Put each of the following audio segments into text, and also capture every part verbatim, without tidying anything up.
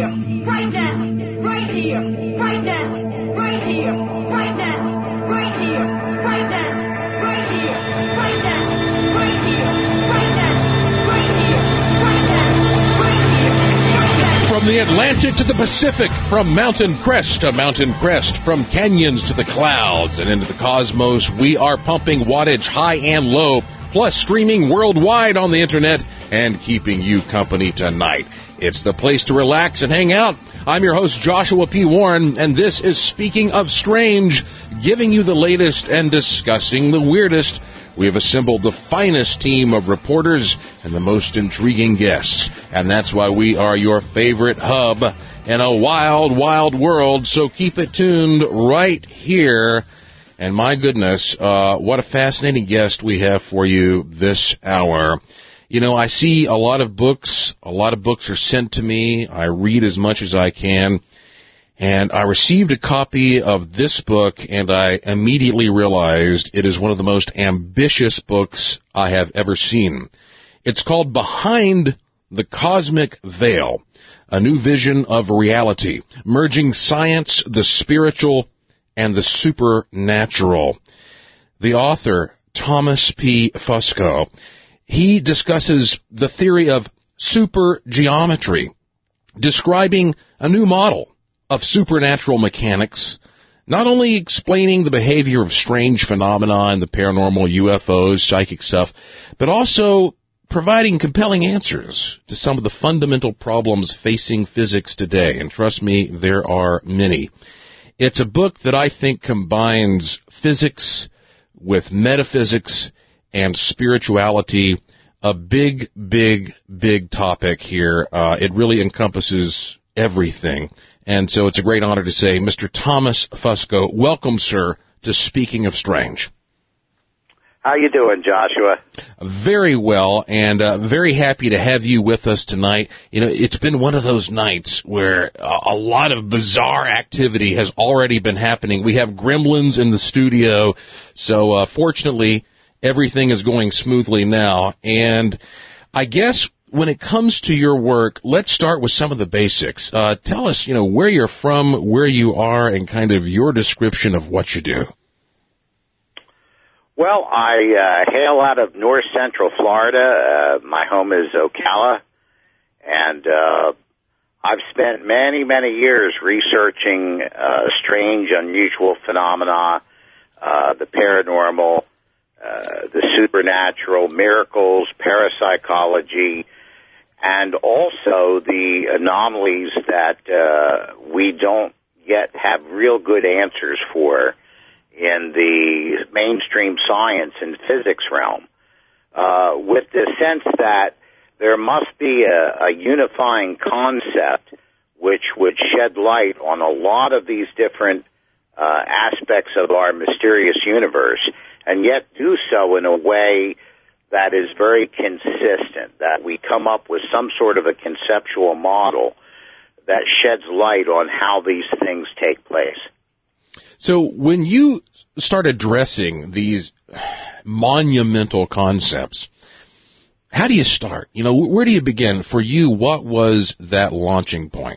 here, right now, right here, right now, right here, right now, right here, right now, right here, right now, right here, right now, right here, right now, right here, right now. From the Atlantic to the Pacific, from mountain crest to mountain crest, from canyons to the clouds and into the cosmos, we are pumping wattage high and low, plus streaming worldwide on the internet and keeping you company tonight. It's the place to relax and hang out. I'm your host, Joshua P. Warren, and this is Speaking of Strange, giving you the latest and discussing the weirdest. We have assembled the finest team of reporters and the most intriguing guests, and that's why we are your favorite hub in a wild, wild world, so keep it tuned right here. And my goodness, uh, what a fascinating guest we have for you this hour. You know, I see a lot of books, a lot of books are sent to me. I read as much as I can. And I received a copy of this book, and I immediately realized it is one of the most ambitious books I have ever seen. It's called Behind the Cosmic Veil, a new vision of reality, merging science, the spiritual, and the supernatural. The author, Thomas P. Fusco, he discusses the theory of supergeometry, describing a new model of supernatural mechanics, not only explaining the behavior of strange phenomena and the paranormal, U F Os, psychic stuff, but also providing compelling answers to some of the fundamental problems facing physics today. And trust me, there are many. It's a book that I think combines physics with metaphysics and spirituality, a big, big, big topic here. Uh, it really encompasses everything. And so it's a great honor to say, Mister Thomas Fusco, welcome, sir, to Speaking of Strange. How you doing, Joshua? Very well, and uh, very happy to have you with us tonight. You know, it's been one of those nights where uh, a lot of bizarre activity has already been happening. We have gremlins in the studio, so uh, fortunately, everything is going smoothly now. And I guess when it comes to your work, let's start with some of the basics. Uh, tell us, you know, where you're from, where you are, and kind of your description of what you do. Well, I uh, hail out of north central Florida. Uh, my home is Ocala, and uh, I've spent many, many years researching uh, strange, unusual phenomena, uh, the paranormal, uh, the supernatural, miracles, parapsychology, and also the anomalies that uh, we don't yet have real good answers for in the mainstream science and physics realm, uh, with the sense that there must be a, a unifying concept which would shed light on a lot of these different uh, aspects of our mysterious universe, and yet do so in a way that is very consistent, that we come up with some sort of a conceptual model that sheds light on how these things take place. So when you start addressing these monumental concepts, how do you start? You know, where do you begin? For you, what was that launching point?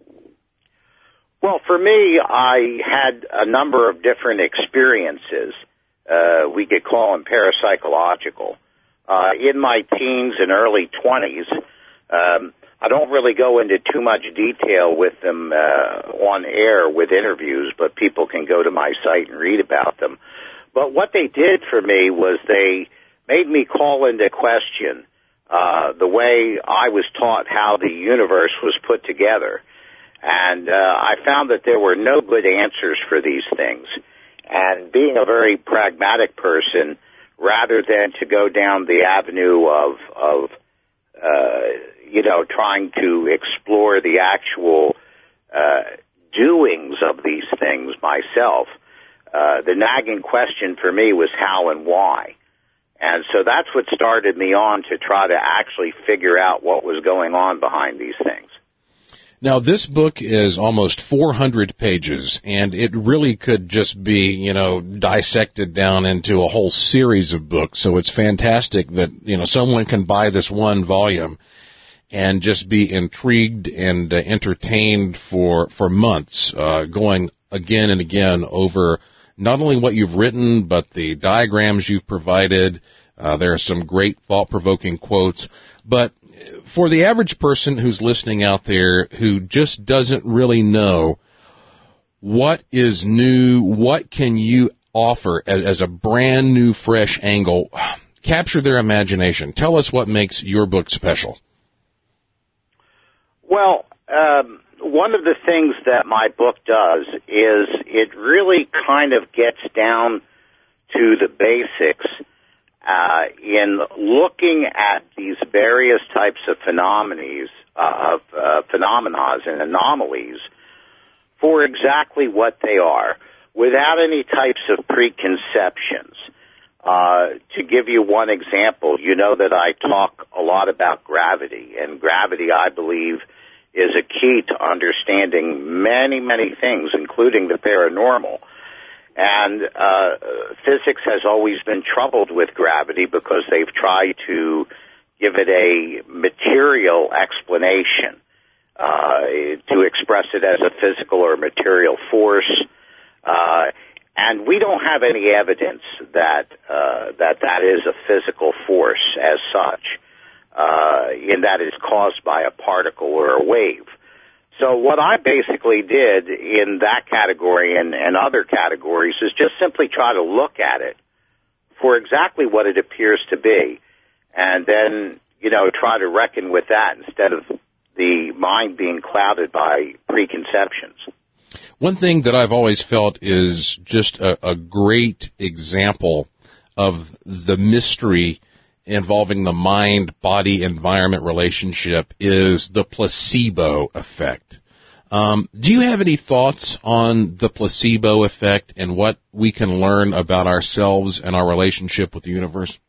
Well, for me, I had a number of different experiences. Uh, we could call them parapsychological. Uh, in my teens and early twenties, um, I don't really go into too much detail with them uh, on air with interviews, but people can go to my site and read about them. But what they did for me was they made me call into question uh, the way I was taught how the universe was put together. And uh, I found that there were no good answers for these things. And being a very pragmatic person, rather than to go down the avenue of, of uh, you know, trying to explore the actual uh, doings of these things myself, uh, the nagging question for me was how and why. And so that's what started me on to try to actually figure out what was going on behind these things. Now, this book is almost four hundred pages, and it really could just be, you know, dissected down into a whole series of books. So it's fantastic that, you know, someone can buy this one volume and just be intrigued and uh, entertained for for months, uh, going again and again over not only what you've written, but the diagrams you've provided. Uh, there are some great thought-provoking quotes. But for the average person who's listening out there who just doesn't really know what is new, what can you offer as, as a brand new, fresh angle, capture their imagination. Tell us what makes your book special. Well, um, one of the things that my book does is it really kind of gets down to the basics uh, in looking at these various types of phenomena, uh, of uh, phenomena and anomalies for exactly what they are, without any types of preconceptions. Uh, to give you one example, you know that I talk a lot about gravity, and gravity, I believe, is a key to understanding many, many things, including the paranormal. And uh, physics has always been troubled with gravity because they've tried to give it a material explanation, uh, to express it as a physical or material force. Uh, and we don't have any evidence that uh, that that is a physical force as such. Uh, in that it's caused by a particle or a wave. So what I basically did in that category and, and other categories is just simply try to look at it for exactly what it appears to be, and then, you know, try to reckon with that instead of the mind being clouded by preconceptions. One thing that I've always felt is just a, a great example of the mystery involving the mind-body-environment relationship is the placebo effect. Um, do you have any thoughts on the placebo effect and what we can learn about ourselves and our relationship with the universe?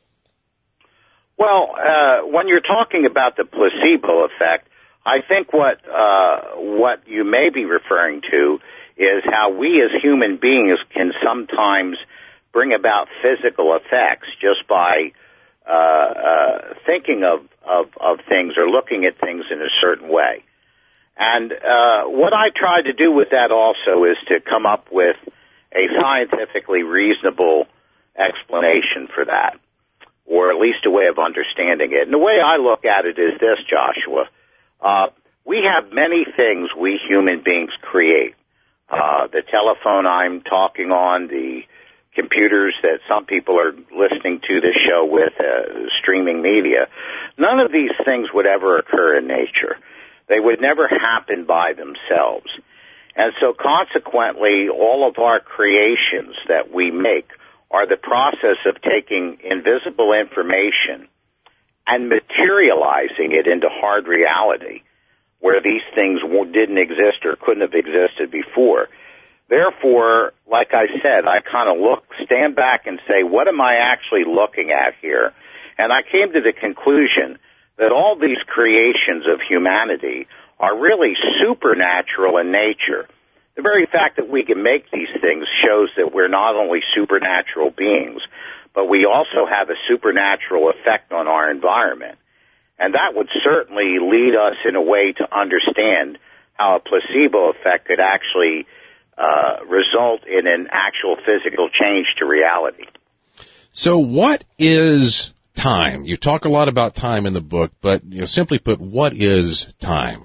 Well, uh, when you're talking about the placebo effect, I think what uh, what you may be referring to is how we as human beings can sometimes bring about physical effects just by Uh, uh, thinking of, of, of things or looking at things in a certain way. And uh, what I tried to do with that also is to come up with a scientifically reasonable explanation for that, or at least a way of understanding it. And the way I look at it is this, Joshua. Uh, we have many things we human beings create. Uh, the telephone I'm talking on, the computers that some people are listening to this show with, uh, streaming media. None of these things would ever occur in nature. They would never happen by themselves. And so consequently, all of our creations that we make are the process of taking invisible information and materializing it into hard reality where these things didn't exist or couldn't have existed before. Therefore, like I said, I kind of look, stand back and say, what am I actually looking at here? And I came to the conclusion that all these creations of humanity are really supernatural in nature. The very fact that we can make these things shows that we're not only supernatural beings, but we also have a supernatural effect on our environment. And that would certainly lead us in a way to understand how a placebo effect could actually Uh, result in an actual physical change to reality. So what is time? You talk a lot about time in the book, but you know, simply put, what is time?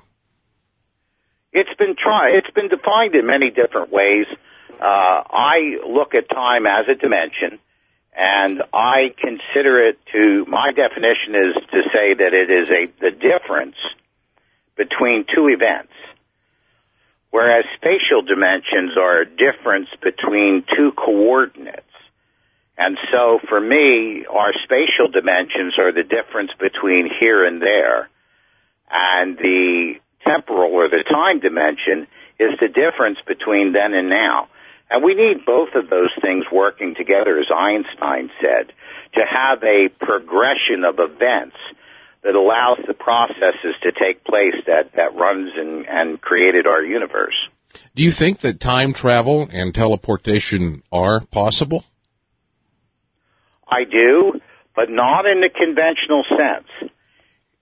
It's been try- It's been defined in many different ways. Uh, I look at time as a dimension, and I consider it to, my definition is to say that it is a the difference between two events. Whereas spatial dimensions are a difference between two coordinates. And so for me, our spatial dimensions are the difference between here and there. And the temporal or the time dimension is the difference between then and now. And we need both of those things working together, as Einstein said, to have a progression of events that allows the processes to take place that, that runs and, and created our universe. Do you think that time travel and teleportation are possible? I do, but not in the conventional sense.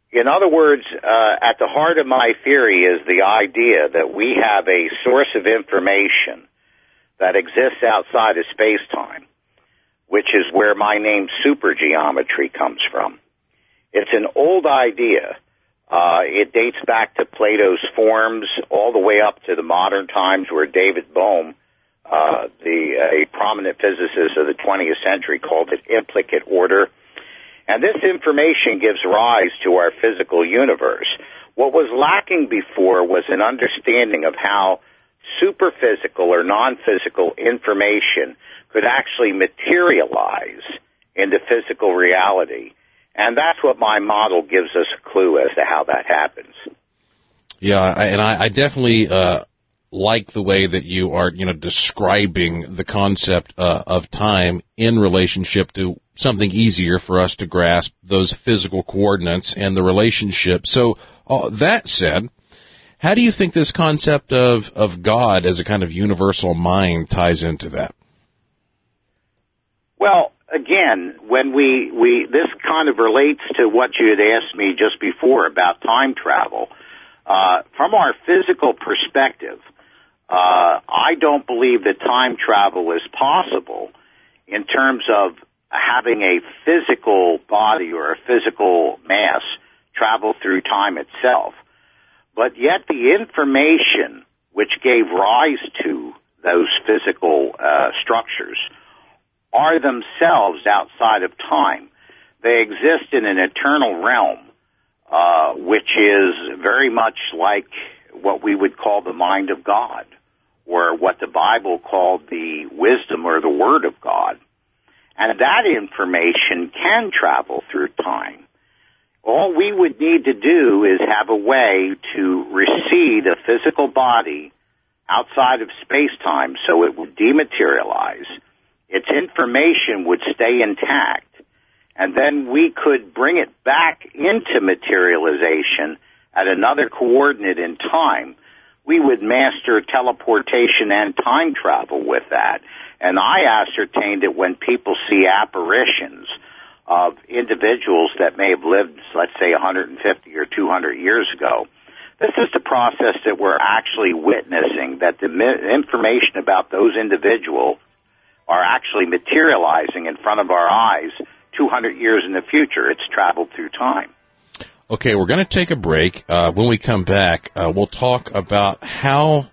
In other words, uh, at the heart of my theory is the idea that we have a source of information that exists outside of space-time, which is where my name supergeometry comes from. It's an old idea. Uh, it dates back to Plato's Forms all the way up to the modern times where David Bohm, uh, the a prominent physicist of the twentieth century, called it implicate order. And this information gives rise to our physical universe. What was lacking before was an understanding of how superphysical or non-physical information could actually materialize into physical reality. And that's what my model gives us a clue as to how that happens. Yeah, I, and I, I definitely uh, like the way that you are, you know, describing the concept uh, of time in relationship to something easier for us to grasp, those physical coordinates and the relationship. So uh, that said, how do you think this concept of, of God as a kind of universal mind ties into that? Well, again, when we, we this kind of relates to what you had asked me just before about time travel. Uh, from our physical perspective, uh, I don't believe that time travel is possible in terms of having a physical body or a physical mass travel through time itself. But yet the information which gave rise to those physical uh, structures are themselves outside of time. They exist in an eternal realm, uh, which is very much like what we would call the mind of God, or what the Bible called the wisdom or the Word of God. And that information can travel through time. All we would need to do is have a way to recede a physical body outside of space-time so it would dematerialize. Its information would stay intact, and then we could bring it back into materialization at another coordinate in time. We would master teleportation and time travel with that. And I ascertained that when people see apparitions of individuals that may have lived, let's say, one hundred fifty or two hundred years ago, this is the process that we're actually witnessing, that the information about those individuals are actually materializing in front of our eyes two hundred years in the future. It's traveled through time. Okay, we're going to take a break. Uh, when we come back, uh, we'll talk about how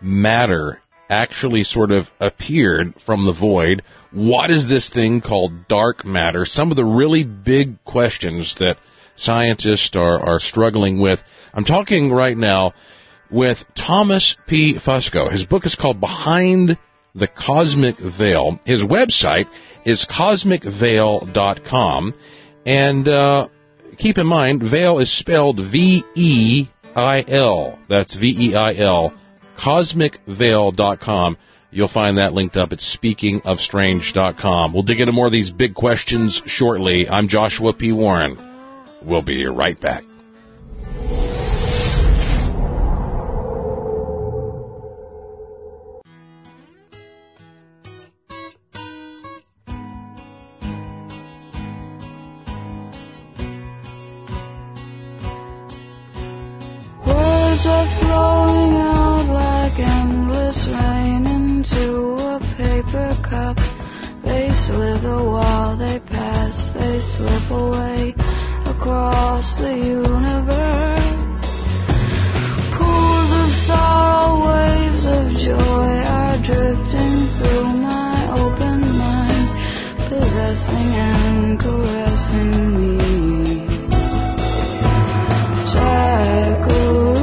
matter actually sort of appeared from the void. What is this thing called dark matter? Some of the really big questions that scientists are, are struggling with. I'm talking right now with Thomas P. Fusco. His book is called Behind the Cosmic Veil. His website is cosmic veil dot com. And uh, keep in mind, veil is spelled V E I L. That's V E I L. cosmic veil dot com. You'll find that linked up at speaking of strange dot com. We'll dig into more of these big questions shortly. I'm Joshua P. Warren. We'll be right back. Words are flowing out like endless rain into a paper cup. They slither while they pass, they slip away across the universe. Pools of sorrow, waves of joy are drifting through my open mind, possessing and caressing me. Shackles.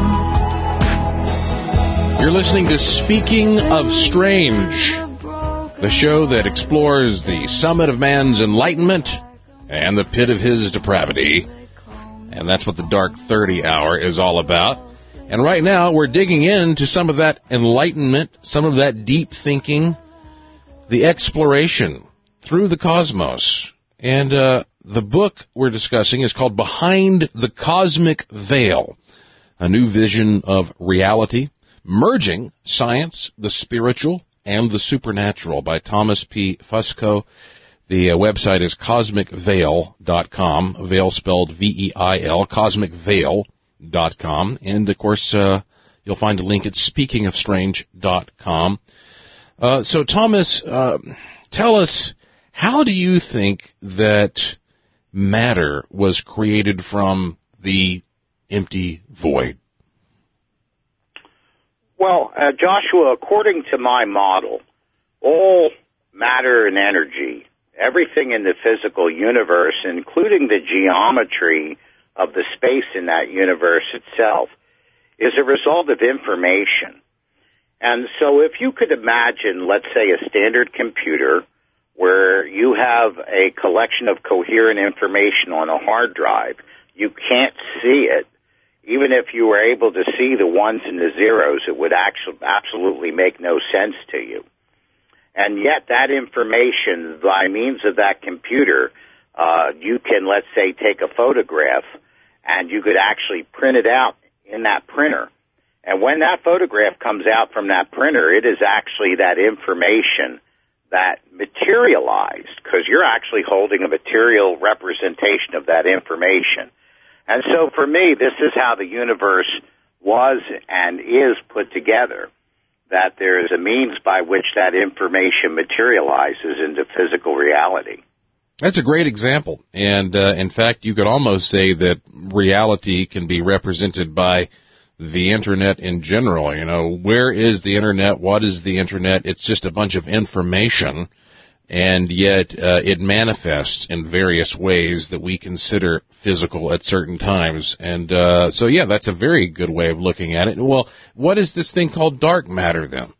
Listening to Speaking of Strange. the show that explores the summit of man's enlightenment and the pit of his depravity. And that's what the Dark thirty Hour is all about. And right now, we're digging into some of that enlightenment, some of that deep thinking, the exploration through the cosmos. And uh, the book we're discussing is called Behind the Cosmic Veil, a new vision of reality, merging science, the spiritual, and the supernatural, by Thomas P. Fusco. The uh, website is cosmic veil dot com, veil spelled V E I L, cosmic veil dot com. And, of course, uh, you'll find a link at speaking of strange dot com. Uh, so, Thomas, uh, tell us, how do you think that matter was created from the empty void? Well, uh, Joshua, according to my model, all matter and energy, everything in the physical universe, including the geometry of the space in that universe itself, is a result of information. And so if you could imagine, let's say, a standard computer where you have a collection of coherent information on a hard drive, you can't see it. Even if you were able to see the ones and the zeros, it would actually absolutely make no sense to you. And yet that information, by means of that computer, uh, you can, let's say, take a photograph, and you could actually print it out in that printer. And when that photograph comes out from that printer, it is actually that information that materialized, because you're actually holding a material representation of that information. And so for me, this is how the universe was and is put together, that there is a means by which that information materializes into physical reality. That's a great example. And, uh, in fact, you could almost say that reality can be represented by the Internet in general. You know, where is the Internet? What is the Internet? It's just a bunch of information, and yet uh, it manifests in various ways that we consider physical at certain times. And uh, so, yeah, that's a very good way of looking at it. Well, what is this thing called dark matter, then?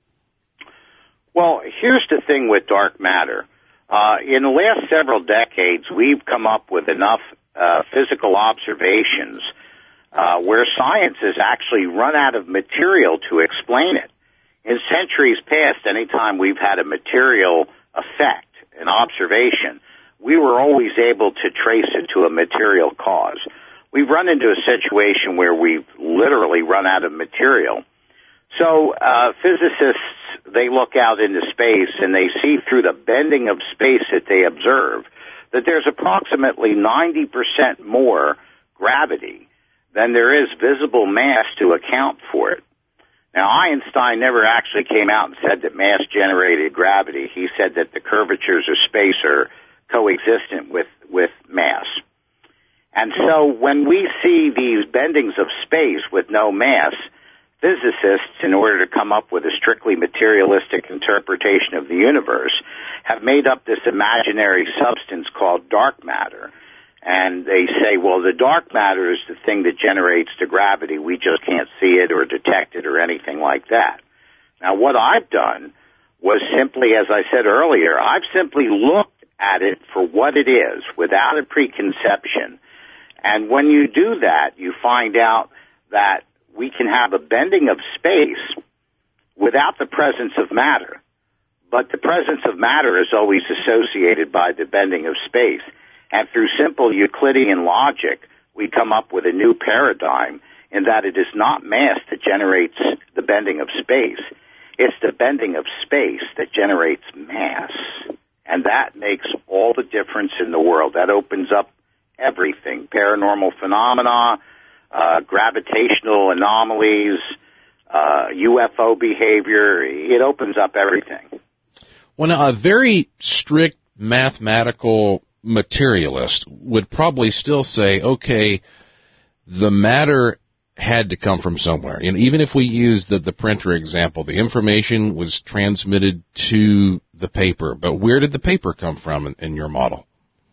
Well, here's the thing with dark matter. Uh, in the last several decades, we've come up with enough uh, physical observations uh, where science has actually run out of material to explain it. In centuries past, anytime we've had a material effect, an observation, we were always able to trace it to a material cause. We've run into a situation where we've literally run out of material. So uh, physicists, they look out into space and they see through the bending of space that they observe that there's approximately ninety percent more gravity than there is visible mass to account for it. Now, Einstein never actually came out and said that mass generated gravity. He said that the curvatures of space are coexistent with, with mass. And so when we see these bendings of space with no mass, physicists, in order to come up with a strictly materialistic interpretation of the universe, have made up this imaginary substance called dark matter. And they say, well, the dark matter is the thing that generates the gravity. We just can't see it or detect it or anything like that. Now, what I've done was simply, as I said earlier, I've simply looked at it for what it is without a preconception. And when you do that, you find out that we can have a bending of space without the presence of matter. But the presence of matter is always associated by the bending of space. And through simple Euclidean logic, we come up with a new paradigm in that it is not mass that generates the bending of space. It's the bending of space that generates mass. And that makes all the difference in the world. That opens up everything, paranormal phenomena, uh, gravitational anomalies, uh, U F O behavior. It opens up everything. Well, now, a very strict mathematical materialist would probably still say, okay, the matter had to come from somewhere. And even if we use the, the printer example, the information was transmitted to the paper. But where did the paper come from in, in your model?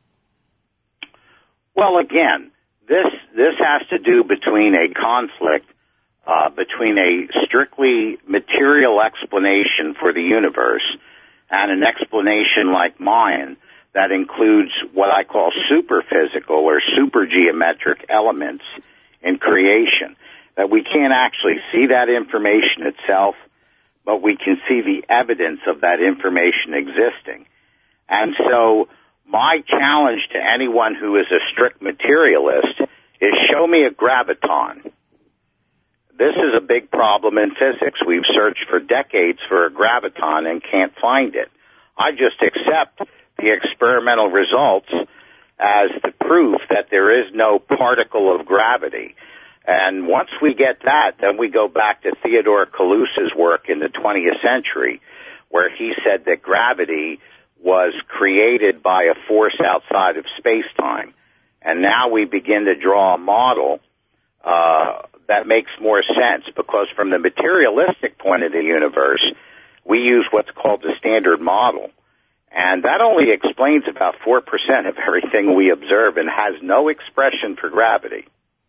Well, again, this this has to do between a conflict uh, between a strictly material explanation for the universe and an explanation like mine that includes what I call superphysical or supergeometric elements in creation, that we can't actually see that information itself, but we can see the evidence of that information existing. And so my challenge to anyone who is a strict materialist is show me a graviton. This is a big problem in physics. We've searched for decades for a graviton and can't find it. I just accept the experimental results as the proof that there is no particle of gravity. And once we get that, then we go back to Theodore Kalusa's work in the twentieth century, where he said that gravity was created by a force outside of space-time. And now we begin to draw a model uh, that makes more sense, because from the materialistic point of the universe, we use what's called the Standard Model. And that only explains about four percent of everything we observe and has no expression for gravity.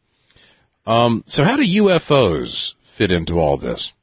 Um, so how do U F Os fit into all this?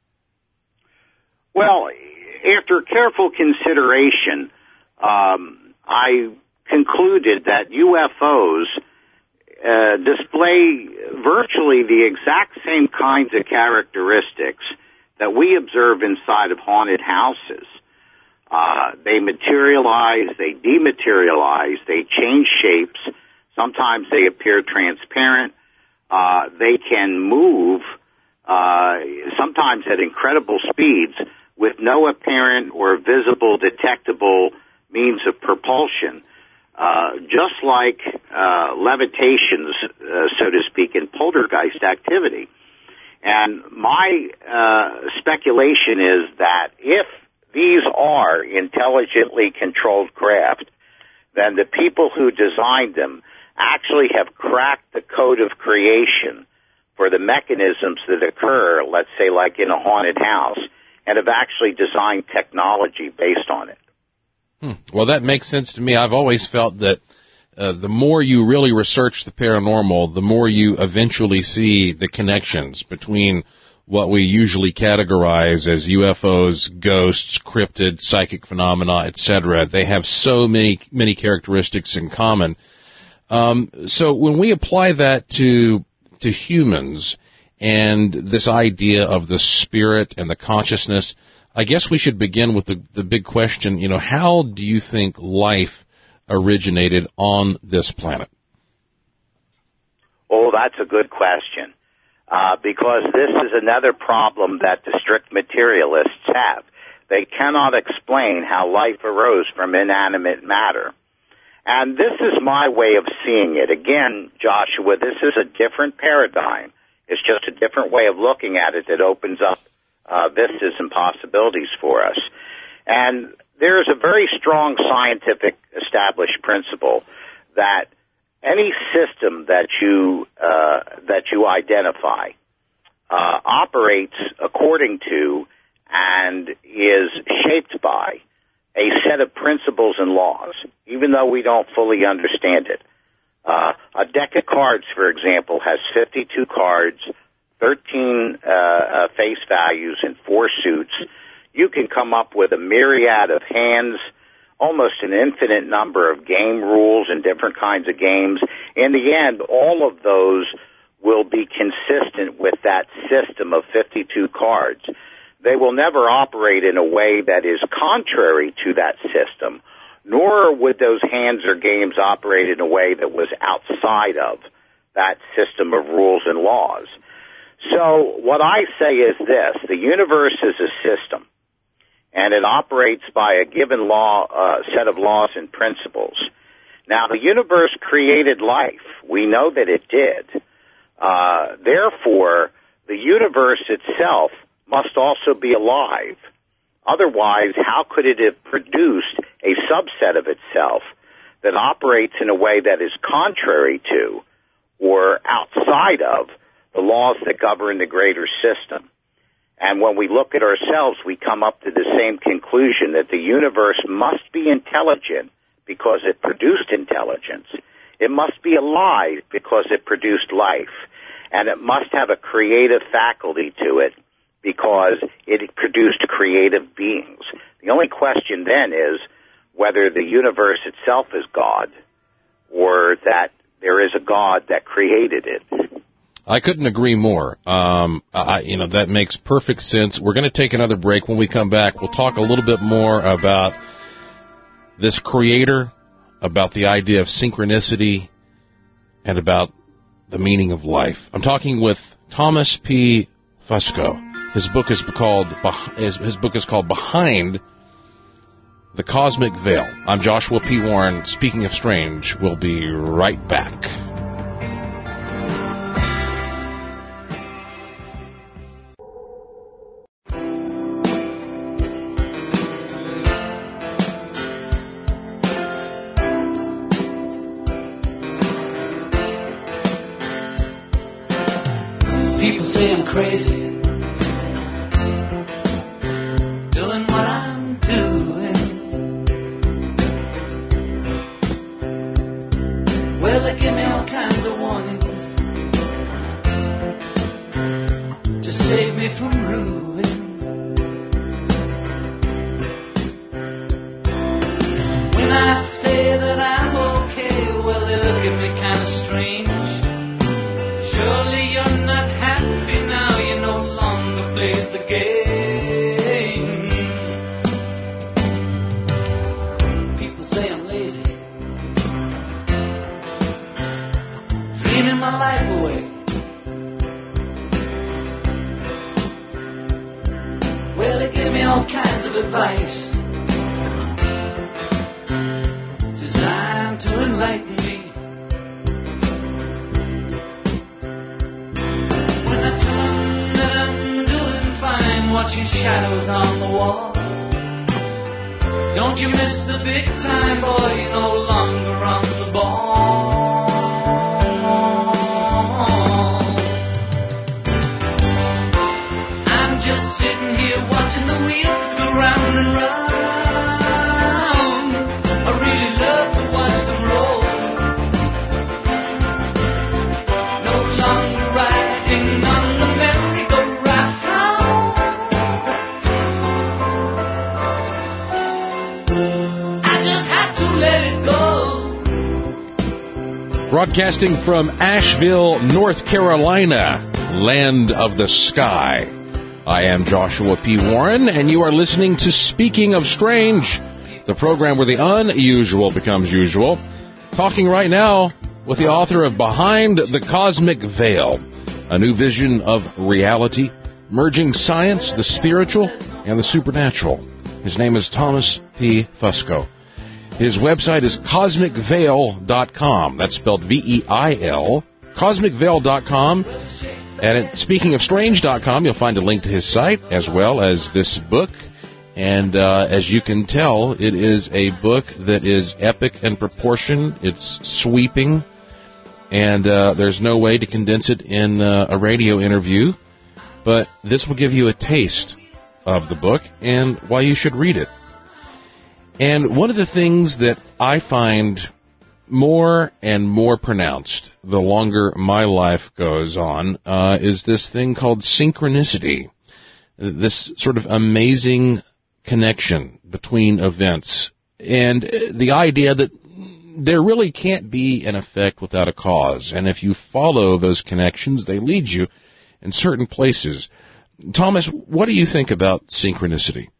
Well, after careful consideration, um, I concluded that U F Os uh, display virtually the exact same kinds of characteristics that we observe inside of haunted houses. Uh, they materialize, they dematerialize, they change shapes. Sometimes they appear transparent. Uh, they can move, uh, sometimes at incredible speeds with no apparent or visible, detectable means of propulsion, uh, just like uh, levitations, uh, so to speak, in poltergeist activity. And my uh, speculation is that if these are intelligently controlled craft, then the people who designed them actually have cracked the code of creation for the mechanisms that occur, let's say like in a haunted house, and have actually designed technology based on it. Hmm. Well, that makes sense to me. I've always felt that uh, the more you really research the paranormal, the more you eventually see the connections between what we usually categorize as U F Os, ghosts, cryptid, psychic phenomena, et cetera. They have so many, many characteristics in common. Um, so when we apply that to to humans and this idea of the spirit and the consciousness, I guess we should begin with the, the big question, you know, how do you think life originated on this planet? Oh, that's a good question, uh, because this is another problem that the strict materialists have. They cannot explain how life arose from inanimate matter. And this is my way of seeing it. Again, Joshua, this is a different paradigm. It's just a different way of looking at it that opens up uh, vistas and possibilities for us. And there is a very strong scientific established principle that any system that you uh, that you identify uh, operates according to and is shaped by a set of principles and laws, even though we don't fully understand it. Uh, a deck of cards, for example, has fifty-two cards, thirteen uh, uh, face values, and four suits. You can come up with a myriad of hands, almost an infinite number of game rules and different kinds of games. In the end, all of those will be consistent with that system of fifty-two cards. They will never operate in a way that is contrary to that system, nor would those hands or games operate in a way that was outside of that system of rules and laws. So what I say is this: the universe is a system, and it operates by a given law, uh, set of laws and principles. Now, the universe created life. We know that it did. Uh, therefore, the universe itself must also be alive. Otherwise, how could it have produced a subset of itself that operates in a way that is contrary to or outside of the laws that govern the greater system? And when we look at ourselves, we come up to the same conclusion, that the universe must be intelligent because it produced intelligence. It must be alive because it produced life. And it must have a creative faculty to it because it produced creative beings. The only question then is whether the universe itself is God or that there is a God that created it. I couldn't agree more. Um, I, you know, that makes perfect sense. We're going to take another break. When we come back, we'll talk a little bit more about this creator, about the idea of synchronicity, and about the meaning of life. I'm talking with Thomas P. Fusco. His book is called his, his book is called Behind the Cosmic Veil. I'm Joshua P. Warren. Speaking of strange, we'll be right back. People say I'm crazy, doing what I'm doing. Well, they give me all kinds of warnings to save me from ruin. When I say that I'm okay, well, they look at me kind of strange. Surely you're not happy now, you no longer play the game. People say I'm lazy, dreaming my life away. Well, they give me all kinds of advice designed to enlighten me. Watching shadows on the wall. Don't you miss the big time, boy, you're no longer on the ball. I'm just sitting here watching the wheels go round and round. I really love to watch them roll. No longer riding on the merry-go-round. Broadcasting from Asheville, North Carolina, land of the sky. I am Joshua P. Warren, and you are listening to Speaking of Strange, the program where the unusual becomes usual. Talking right now with the author of Behind the Cosmic Veil, a new vision of reality, merging science, the spiritual, and the supernatural. His name is Thomas P. Fusco. His website is cosmic veil dot com. That's spelled V E I L. cosmic veil dot com. And at speaking of strange dot com, you'll find a link to his site as well as this book. And uh, as you can tell, it is a book that is epic in proportion. It's sweeping. And uh, there's no way to condense it in uh, a radio interview. But this will give you a taste of the book and why you should read it. And one of the things that I find more and more pronounced the longer my life goes on uh, is this thing called synchronicity, this sort of amazing connection between events, and the idea that there really can't be an effect without a cause. And if you follow those connections, they lead you in certain places. Thomas, what do you think about synchronicity?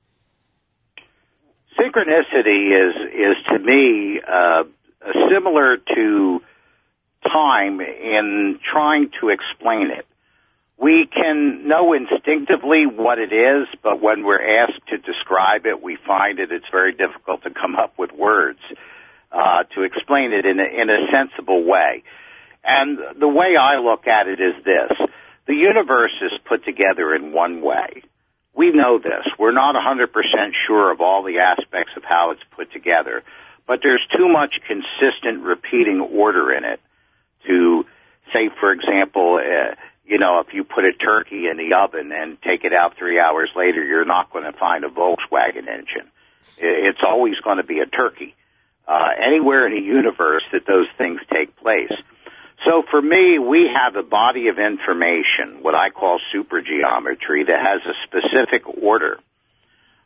Synchronicity is, is to me, uh, similar to time in trying to explain it. We can know instinctively what it is, but when we're asked to describe it, we find that it's very difficult to come up with words uh, to explain it in a, in a sensible way. And the way I look at it is this. The universe is put together in one way. We know this. We're not one hundred percent sure of all the aspects of how it's put together, but there's too much consistent repeating order in it to say, for example, uh, you know, if you put a turkey in the oven and take it out three hours later, you're not going to find a Volkswagen engine. It's always going to be a turkey. Uh, anywhere in the universe that those things take place. So for me, we have a body of information, what I call supergeometry, that has a specific order.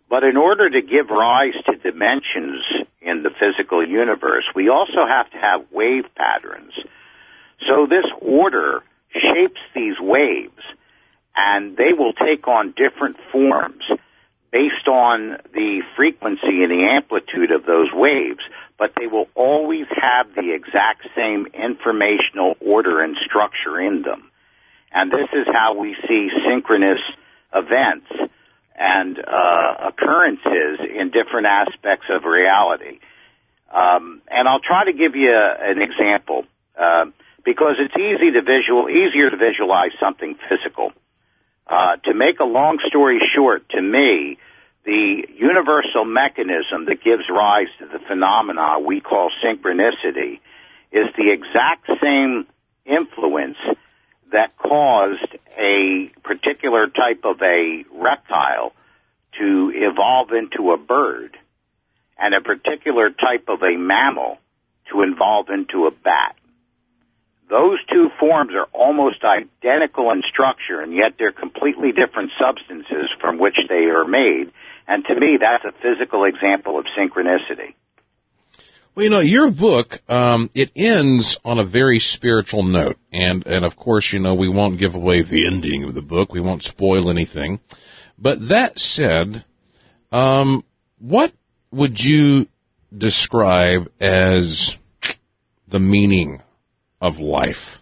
But in order to give rise to dimensions in the physical universe, we also have to have wave patterns. So this order shapes these waves, and they will take on different forms based on the frequency and the amplitude of those waves, but they will always have the exact same informational order and structure in them. And this is how we see synchronous events and uh, occurrences in different aspects of reality. Um, and I'll try to give you a, an example uh, because it's easy to visual, easier to visualize something physical. Uh, to make a long story short, to me, the universal mechanism that gives rise to the phenomena we call synchronicity is the exact same influence that caused a particular type of a reptile to evolve into a bird and a particular type of a mammal to evolve into a bat. Those two forms are almost identical in structure, and yet they're completely different substances from which they are made. And to me, that's a physical example of synchronicity. Well, you know, your book, um, it ends on a very spiritual note. And, and of course, you know, we won't give away the ending of the book. We won't spoil anything. But that said, um, what would you describe as the meaning of life?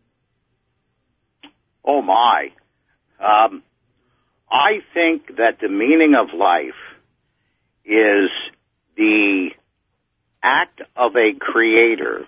Oh, my. Um, I think that the meaning of life is the act of a creator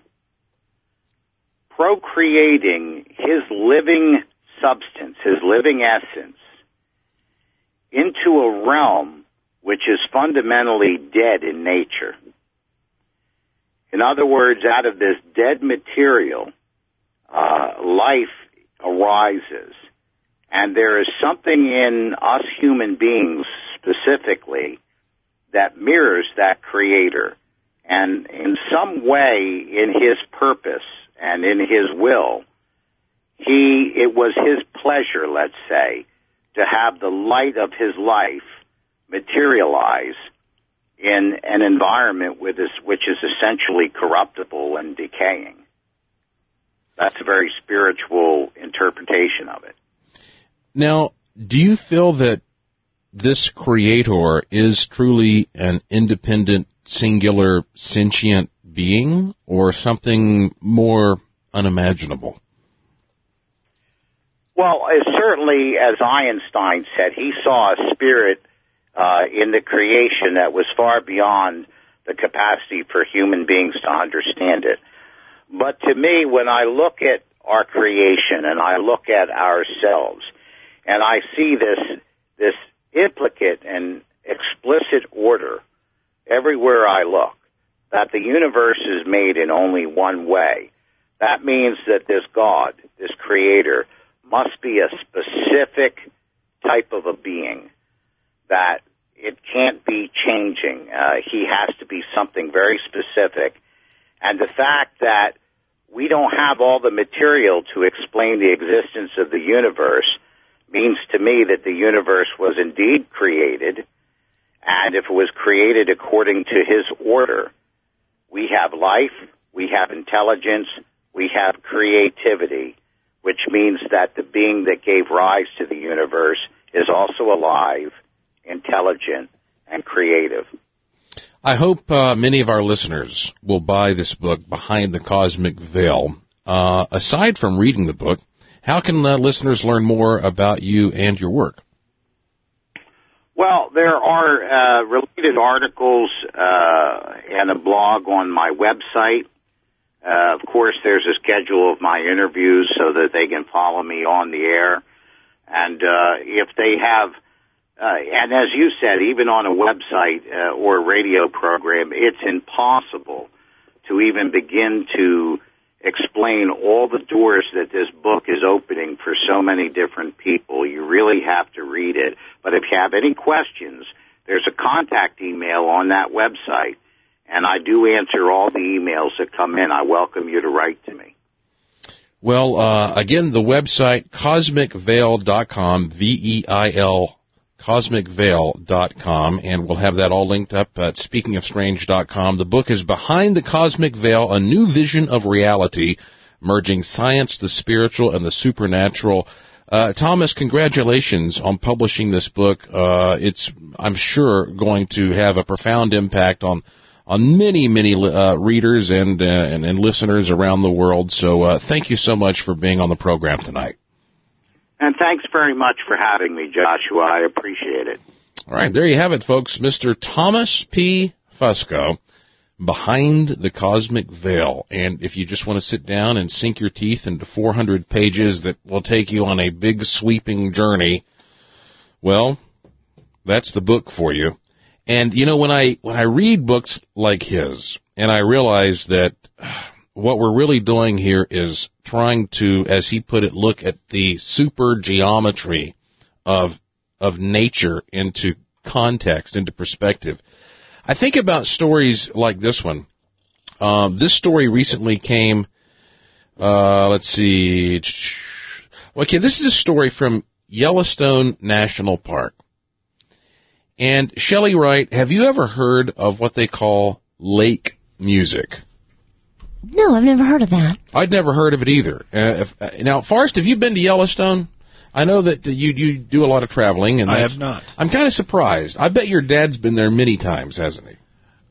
procreating his living substance, his living essence, into a realm which is fundamentally dead in nature. In other words, out of this dead material, uh, life arises. And there is something in us human beings specifically that mirrors that creator. And in some way, in his purpose and in his will, he, it was his pleasure, let's say, to have the light of his life materialize in an environment with this, which is essentially corruptible and decaying. That's a very spiritual interpretation of it. Now, do you feel that this creator is truly an independent, singular, sentient being, or something more unimaginable? Well, uh, certainly, as Einstein said, he saw a spirit uh, in the creation that was far beyond the capacity for human beings to understand it. But to me, when I look at our creation and I look at ourselves, and I see this this implicate and explicit order everywhere I look, that the universe is made in only one way, that means that this God, this creator, must be a specific type of a being, that it can't be changing. Uh, he has to be something very specific. And the fact that we don't have all the material to explain the existence of the universe means to me that the universe was indeed created, and if it was created according to his order, we have life, we have intelligence, we have creativity, which means that the being that gave rise to the universe is also alive, intelligent, and creative. I hope uh, many of our listeners will buy this book, Behind the Cosmic Veil. Uh, aside from reading the book, how can uh, listeners learn more about you and your work? Well, there are uh, related articles uh, and a blog on my website. Uh, of course, there's a schedule of my interviews so that they can follow me on the air. And uh, if they have, uh, and as you said, even on a website uh, or a radio program, it's impossible to even begin to explain all the doors that this book is opening for so many different people. You really have to read it. But if you have any questions, there's a contact email on that website, and I do answer all the emails that come in. I welcome you to write to me. Well, uh, again, the website, cosmic veil dot com, V E I L, cosmic veil dot com, and we'll have that all linked up at speaking of strange dot com. The book is Behind the Cosmic Veil, A New Vision of Reality, Merging Science, the Spiritual, and the Supernatural. Uh, Thomas, congratulations on publishing this book. Uh, it's, I'm sure, going to have a profound impact on on many, many uh, readers and, uh, and and listeners around the world. So uh, thank you so much for being on the program tonight. And thanks very much for having me, Joshua. I appreciate it. All right, there you have it, folks. Mister Thomas P. Fusco, Behind the Cosmic Veil. And if you just want to sit down and sink your teeth into four hundred pages that will take you on a big sweeping journey, well, that's the book for you. And, you know, when I when I read books like his, and I realize that what we're really doing here is trying to, as he put it, look at the super geometry of of nature into context, into perspective. I think about stories like this one. Um, this story recently came, uh, let's see. Okay, this is a story from Yellowstone National Park. And Shelley Wright, have you ever heard of what they call lake music? No, I've never heard of that. I'd never heard of it either. Uh, if, uh, now, Forrest, have you been to Yellowstone? I know that you you do a lot of traveling. And I have not. I'm kind of surprised. I bet your dad's been there many times, hasn't he?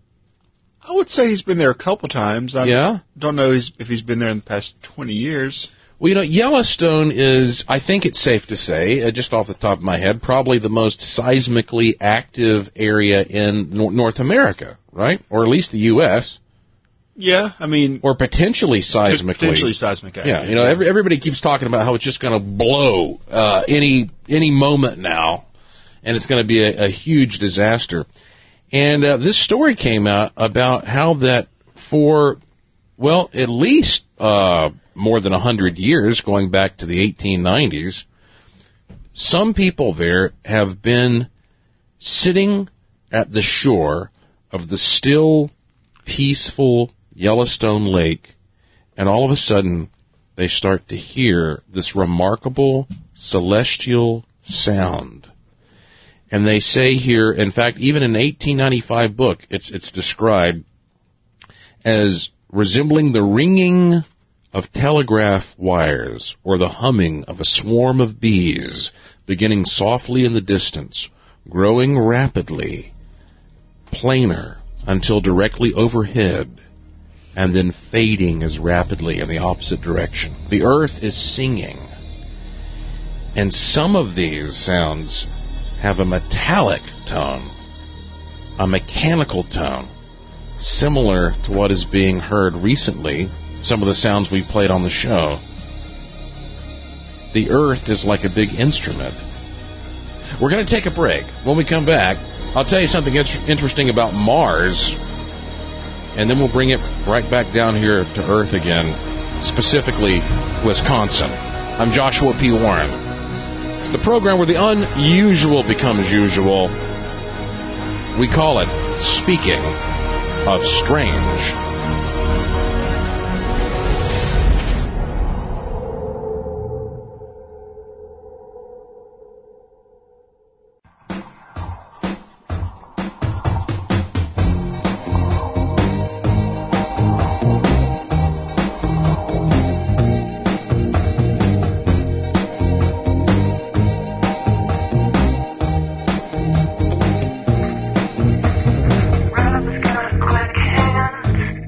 I would say he's been there a couple times. I yeah? don't know if he's been there in the past twenty years. Well, you know, Yellowstone is, I think it's safe to say, uh, just off the top of my head, probably the most seismically active area in Nor- North America, right? Or at least the U S Yeah, I mean... Or potentially seismically. Potentially seismic active. Yeah, you know, every, everybody keeps talking about how it's just going to blow uh, any any moment now, and it's going to be a, a huge disaster. And uh, this story came out about how that for, well, at least uh, more than one hundred years, going back to the eighteen nineties, some people there have been sitting at the shore of the still, peaceful Yellowstone Lake, and all of a sudden they start to hear this remarkable celestial sound. And they say here, in fact, even in an eighteen ninety-five book, it's it's described as resembling the ringing of telegraph wires or the humming of a swarm of bees, beginning softly in the distance, growing rapidly, plainer until directly overhead, and then fading as rapidly in the opposite direction. The earth is singing. And some of these sounds have a metallic tone, a mechanical tone, similar to what is being heard recently, some of the sounds we played on the show. The earth is like a big instrument. We're going to take a break. When we come back, I'll tell you something interesting about Mars, and then we'll bring it right back down here to Earth again, specifically Wisconsin. I'm Joshua P. Warren. It's the program where the unusual becomes usual. We call it Speaking of Strange. Rob's got quick hands.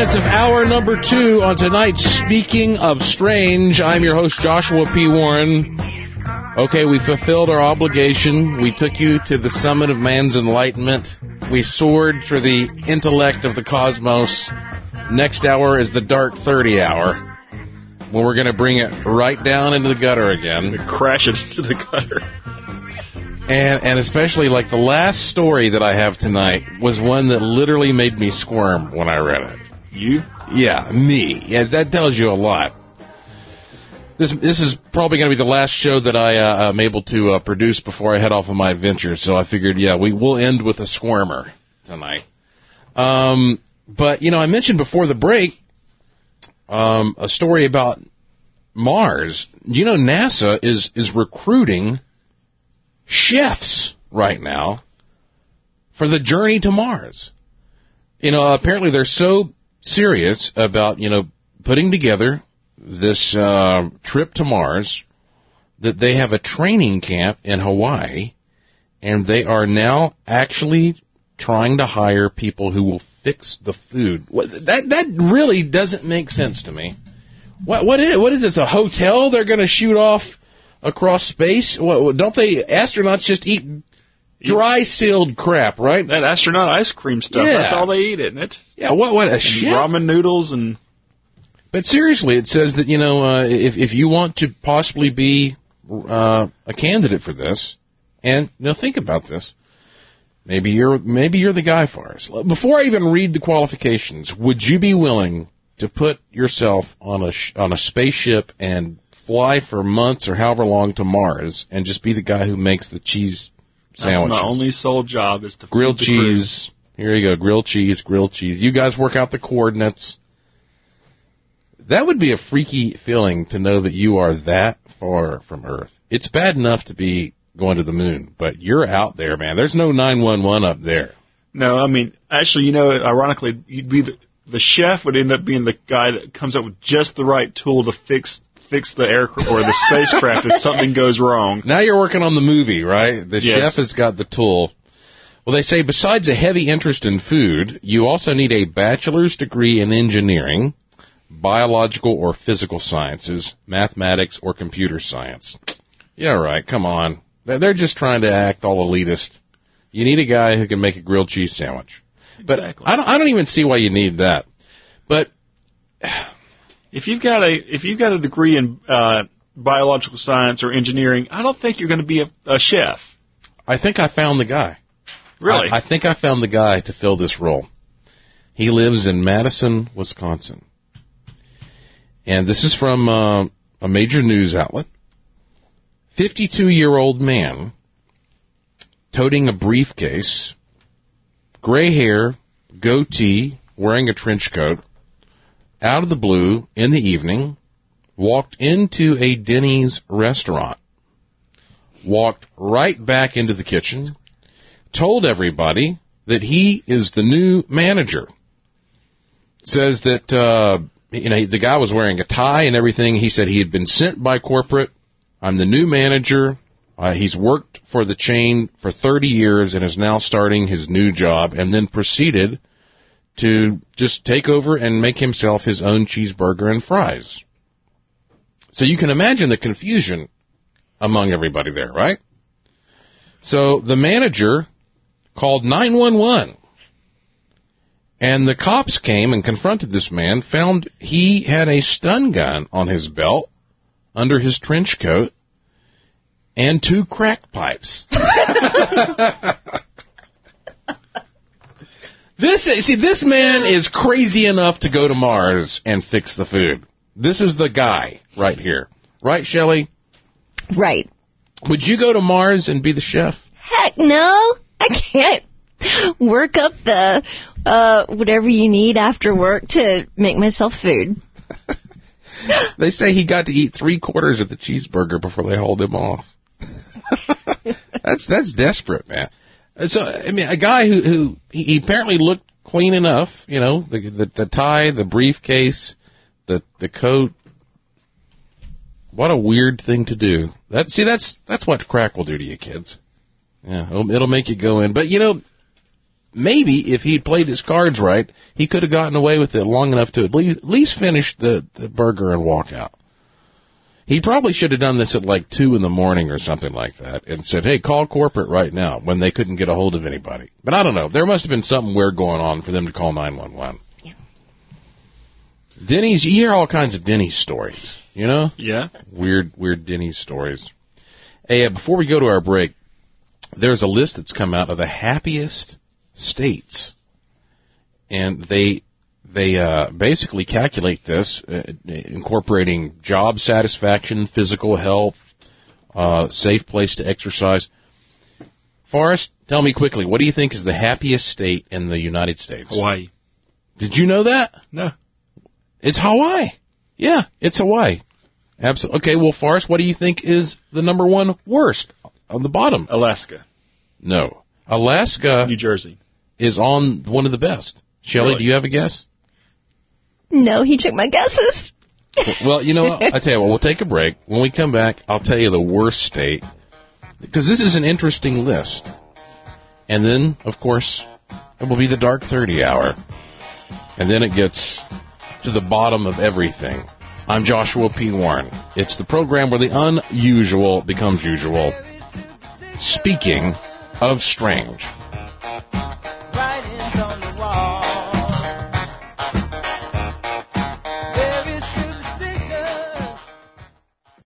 minutes of hour number two on tonight's Speaking of Strange. I'm your host, Joshua P. Warren. Okay, we fulfilled our obligation. We took you to the summit of man's enlightenment. We soared through the intellect of the cosmos. Next hour is the Dark thirty hour, when we're going to bring it right down into the gutter again. Crash it into the gutter. And and especially, like, the last story that I have tonight was one that literally made me squirm when I read it. You? Yeah, me. Yeah, that tells you a lot. This this is probably going to be the last show that I uh, am able to uh, produce before I head off on my adventure. So I figured, yeah, we will end with a squirmer tonight. Um, but, you know, I mentioned before the break um, a story about Mars. You know, NASA is is recruiting chefs right now for the journey to Mars. You know, apparently they're so serious about, you know, putting together this uh, trip to Mars that they have a training camp in Hawaii, and they are now actually trying to hire people who will fix the food. That that really doesn't make sense to me. What what is what is this? A hotel they're going to shoot off across space? What, don't they astronauts just eat dry sealed crap, right? That astronaut ice cream stuff. Yeah. That's all they eat, isn't it? Yeah. What what a And chef? ramen noodles and. But seriously, it says that, you know, uh, if if you want to possibly be uh, a candidate for this, and you know, think about this, maybe you're maybe you're the guy for us. Before I even read the qualifications, would you be willing to put yourself on a sh- on a spaceship and fly for months or however long to Mars and just be the guy who makes the cheese sandwiches? That's my only sole job is to grilled feed the crew. cheese. Here you go, grilled cheese, grilled cheese. You guys work out the coordinates. That would be a freaky feeling to know that you are that far from Earth. It's bad enough to be going to the moon, but you're out there, man. There's no nine one one up there. No, I mean, actually, you know, ironically, you'd be the, the chef would end up being the guy that comes up with just the right tool to fix fix the aircraft or the spacecraft if something goes wrong. Now you're working on the movie, right? The Yes. chef has got the tool. Well, they say besides a heavy interest in food, you also need a bachelor's degree in engineering, biological or physical sciences, mathematics, or computer science. Yeah, right. Come on. They're just trying to act all elitist. You need a guy who can make a grilled cheese sandwich. But Exactly. I don't, I don't even see why you need that. But If you've got a if you've got a degree in uh, biological science or engineering, I don't think you're going to be a, a chef. I think I found the guy. Really? I, I think I found the guy to fill this role. He lives in Madison, Wisconsin. And this is from uh, a major news outlet. fifty-two-year-old man toting a briefcase, gray hair, goatee, wearing a trench coat, out of the blue in the evening, walked into a Denny's restaurant, walked right back into the kitchen, told everybody that he is the new manager. Says that, uh, you know, the guy was wearing a tie and everything. He said he had been sent by corporate. I'm the new manager. Uh, he's worked for the chain for thirty years and is now starting his new job, and then proceeded to just take over and make himself his own cheeseburger and fries. So you can imagine the confusion among everybody there, right? So the manager called nine one one. And the cops came and confronted this man, found he had a stun gun on his belt, under his trench coat, and two crack pipes. This see, this man is crazy enough to go to Mars and fix the food. This is the guy right here. Right, Shelley? Right. Would you go to Mars and be the chef? Heck no. I can't work up the uh, whatever you need after work to make myself food. They say he got to eat three quarters of the cheeseburger before they hauled him off. that's that's desperate, man. So I mean, a guy who who he apparently looked clean enough, you know, the the, the tie, the briefcase, the the coat. What a weird thing to do. That see, that's that's what crack will do to you, kids. Yeah, it'll, it'll make you go in. But you know, maybe if he'd played his cards right, he could have gotten away with it long enough to at least, at least finish the, the burger and walk out. He probably should have done this at like two in the morning or something like that and said, hey, call corporate right now when they couldn't get a hold of anybody. But I don't know. There must have been something weird going on for them to call nine one one. Yeah. Denny's, you hear all kinds of Denny's stories, you know? Yeah. Weird, weird Denny's stories. Hey, uh, before we go to our break, there's a list that's come out of the happiest states. And they... They uh, basically calculate this, uh, incorporating job satisfaction, physical health, uh, safe place to exercise. Forrest, tell me quickly, what do you think is the happiest state in the United States? Hawaii. Did you know that? No. It's Hawaii. Yeah, it's Hawaii. Absolutely. Okay, well, Forrest, what do you think is the number one worst on the bottom? Alaska. No. Alaska New Jersey is on one of the best. Shelley, Really? do you have a guess? No, he took my guesses. Well, you know what? I tell you what, we'll take a break. When we come back, I'll tell you the worst state, because this is an interesting list. And then, of course, it will be the Dark thirty hour. And then it gets to the bottom of everything. I'm Joshua P. Warren. It's the program where the unusual becomes usual. Speaking of strange.